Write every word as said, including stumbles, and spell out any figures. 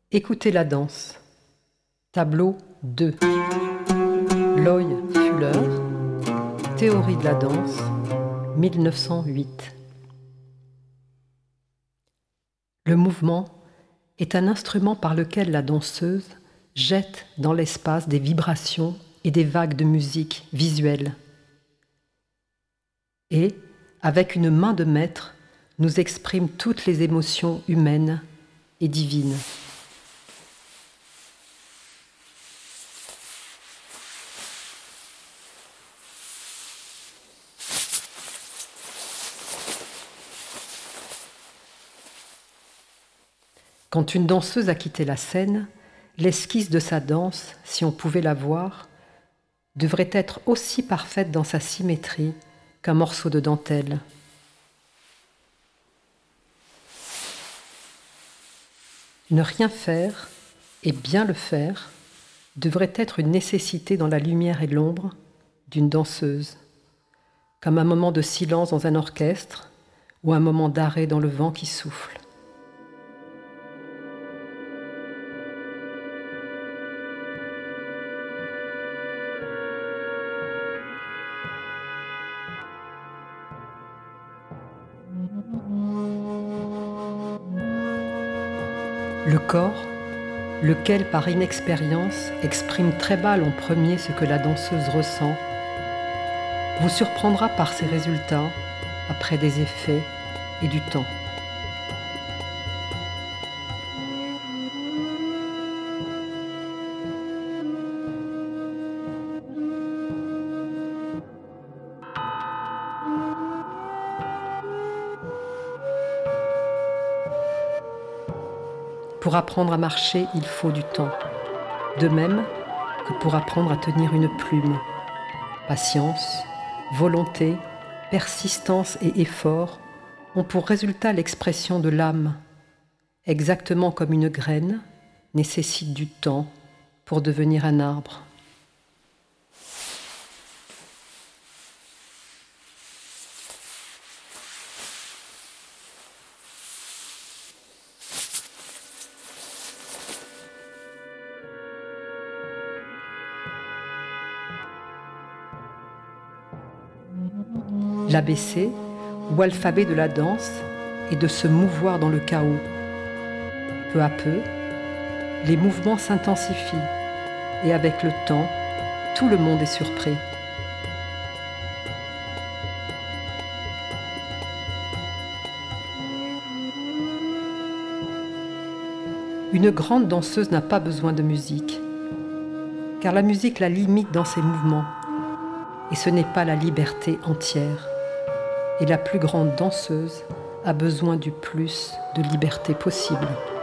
Écoutez la danse. Tableau deux. Loy Fuller. Théorie de la danse, mille neuf cent huit. Le mouvement est un instrument par lequel la danseuse jette dans l'espace des vibrations et des vagues de musique visuelle. Et, avec une main de maître, nous exprime toutes les émotions humaines et divines. Quand une danseuse a quitté la scène, l'esquisse de sa danse, si on pouvait la voir, devrait être aussi parfaite dans sa symétrie qu'un morceau de dentelle. Ne rien faire, et bien le faire, devrait être une nécessité dans la lumière et l'ombre d'une danseuse, comme un moment de silence dans un orchestre ou un moment d'arrêt dans le vent qui souffle. Le corps, lequel par inexpérience exprime très mal en premier ce que la danseuse ressent, vous surprendra par ses résultats après des effets et du temps. Pour apprendre à marcher, il faut du temps. De même que pour apprendre à tenir une plume. Patience, volonté, persistance et effort ont pour résultat l'expression de l'âme, exactement comme une graine nécessite du temps pour devenir un arbre. L'A B C, ou alphabet de la danse, est de se mouvoir dans le chaos. Peu à peu, les mouvements s'intensifient et avec le temps, tout le monde est surpris. Une grande danseuse n'a pas besoin de musique, car la musique la limite dans ses mouvements, et ce n'est pas la liberté entière. Et la plus grande danseuse a besoin du plus de liberté possible.